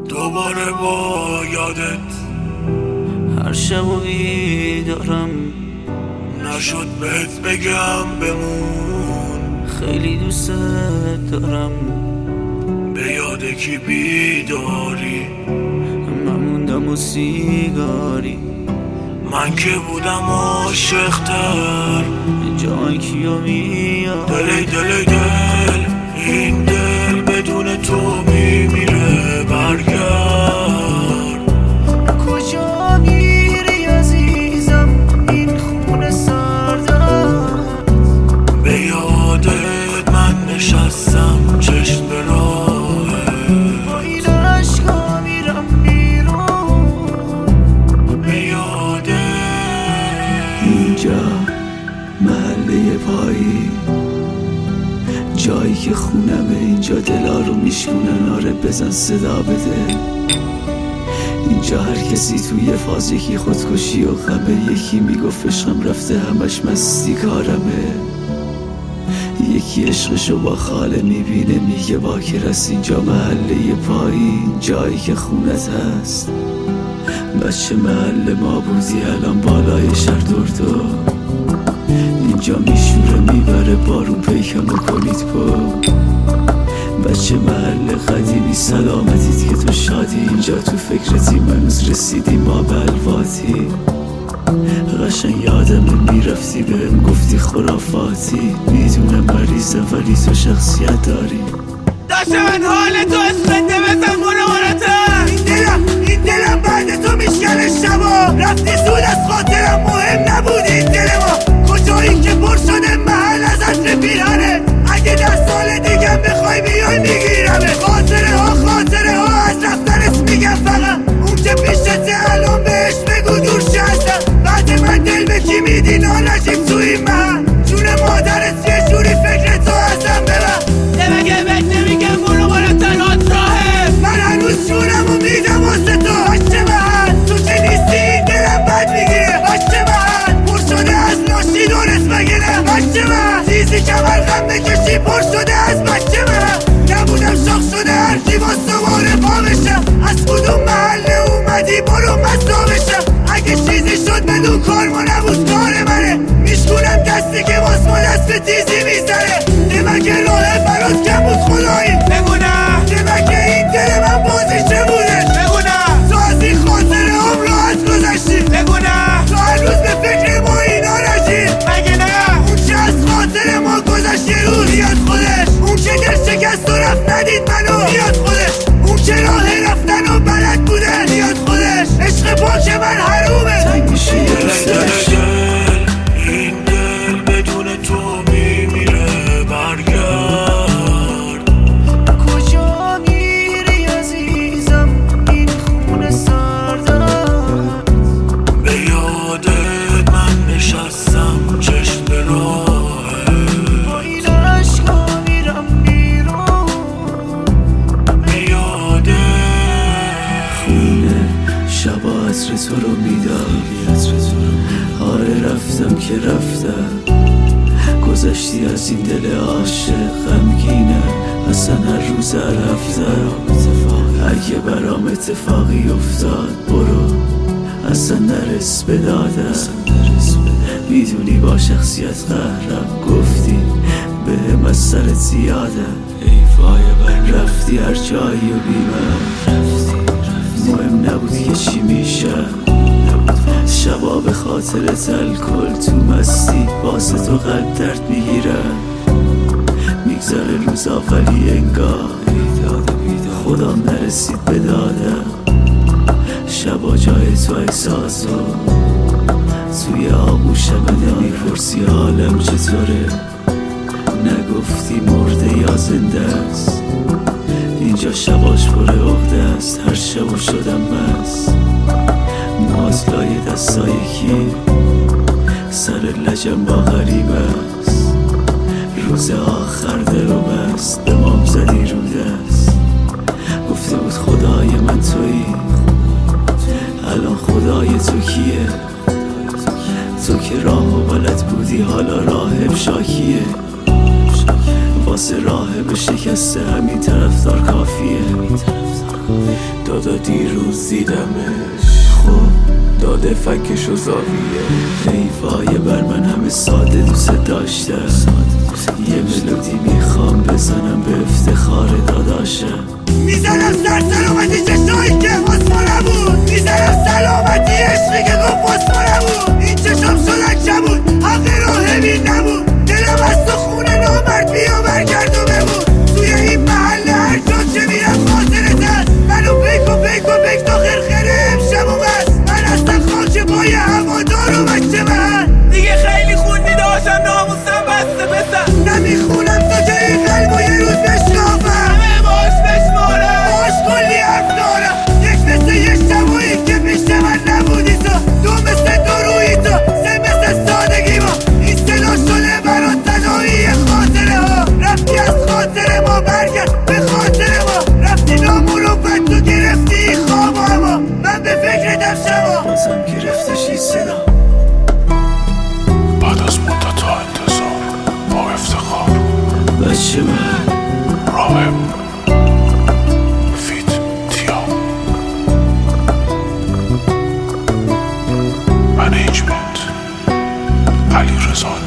دوباره با یادت هر شب و بیدارم، نشد بهت بگم بمون. خیلی دوست دارم، به یاد کی بیداری؟ من موندم و سیگاری. من که بودم عاشق‌تر، جای کیو میاد؟ دل این دل بدون تو میمیره. برگرد. کجا میری عزیزم این خون سردرد؟ به یادت من نشستم چشم به راهت، با این عشقا میرم بیرون. به یادت. اینجا محله پایی، جایی که خونمه، اینجا دلا رو میشکنن. آره بزن صدا بده. اینجا هر کسی توی فاز یکی خودکشی و غمه، یکی میگفت عشقم رفته همش مستی کارمه، یکی عشقشو با خاله میبینه میگه باکر است. اینجا محله پایین، جایی که خونت هست. بچه محله ما بودی الان بالای شهر دردو. اینجا میشوره میبره بارون پیکمو کنید پا. بچه محل قدیمی سلامتید که تو شادی. اینجا تو فکرتی منوز رسیدی ما به الواتی. قشنگ یادمه میرفتی بهم گفتی خرافاتی. میدونم مریضم ولی تو شخصیت داری. داشته من حال تو اسمته بزن منورتم. این دلم بعد تو میشکنه شبا. رفتی زود از خاطرم مهم نبود این دل ما. کجایی که پر شده محل از عطر پیرانه. اگه 10 سال دیگه بخوای بیای میگیرمه. خاطره ها از رفتنت میگم فقط. اون که پیشته الان بهش بگو دور شستم. بعد من دل به کی میدی نانجیم تو این محل. جون مادرت یه جوری فکر تو ازم ببر. نمگه بهت نمیگم برو تنهات راهه. من هنوز جونمو میدم واسه تو. هشته محل تو که نیستی این دلم بد میگیره. هشته محل پر شده از ناشی دونست مگه نه. هشته محل تیزی کمر غم بکشی پر شده از بچه محل. نبودم شاخ شده هرکی با سواره پا بشم. از کدوم محله اومدی برو مزدا بشم. اگه چیزی شد بدون کار ما نبود کار منه. میشکونم دستی که باز ما دست به تیزی میزنه. نمکه راه برات کم بود خدایی. بگونم نمکه این دل من بازی چه بوده. بگونم تو از این خاطره هم راحت گذشتی. بگونم تو هنوز به فکر ما اینا نشی. مگه نه اون چه از خاطر ما گذشت یه روز بیاد خودش. اون که دل شکست و رفت ندید منو بیاد خودش. اون که راه رفتن و بلد بوده بیاد خودش. عشق پاک من حرومه تنگ میشی یه دوستش. این دل بدون تو میمیره. برگرد. کجا میری عزیزم این خون سردرد؟ به یادت من نشستم چشم به راهت، با این عشقا میرم بیرون. به یادت. خونه شبا عطر تو رو میدم. آره رفتم که رفتم. گذشتی از این دل عاشق غمگینه. اصلا هر روز هر هفته اگه برام اتفاقی افتاد برو. اصلا نرس به دادم. میدونی با شخصیت قهرم. گفتی بهم از سرت زیاده. ای وای رفتی هر جایی و بی من. مهم نبود که چی میشه. شبا به خاطرت الکل تو مستی. واسه تو قلب درد میگیره. میگذره روزا ولی انگار خودم نرسید به دادم. شبا جای تو احساسو توی آغوشم نمیپرسی حالم چطوره. نگفتی مرده یا زنده است. اینجا شباش پر عقده است. هر شبو شدم مست. ماز لای دستای کی سر لجم با غریب است. روز آخر دلو بست. دمام زدی رو دست. گفته بود خدای من تویی. الان خدای تو کیه؟ تو که راهو بلد بودی حالا راهب شاکیه. واسه راه به شکسته همین طرفدار کافیه. دادا دیروز دیدمش، خب داده فکش و زاویه. ای وای بر من همه ساده دوست داشتم، یه ملودی میخوام بزنم به افتخار داداشم. میزنم سر سلامتی چشایی که مصفانه بود، میزنم سلامتی عشقی که گفت مصفانه بود. این چشم شدن کبود، حق راه بین نبود، دلم از تو خونه نامرد بیا برگرد و بمون. توی این محله هر جا چه میرم خاطرت هست، منو پیک و پیک و پیک تا خرخره امشب و بس. من اصلا خاک پای هوادار و بچه من دیگه خیلی خوندی داشتم ناموسم بسته بسن. نمیخونم تا که این قلب و یه روز بشکافم، همه باش بشمارم، باش کلی حرف دارم. یک مثل یه شبایی که پیش من نبودی تو، دو مثل دو روی تو، سه مثل سادگی ما. این صدا شده برات تنهایی خاطره ها، رفتی از خاطر ما برگرد به خاطر ما. رفتی نامون رو بد تو گرفتی خواب اما من به فکرتم شما بازم گرفتش این صدا. بعد از مدت‌ها انتظار با افتخار بچه من راهم فیت تیا منیجمنت علی رضا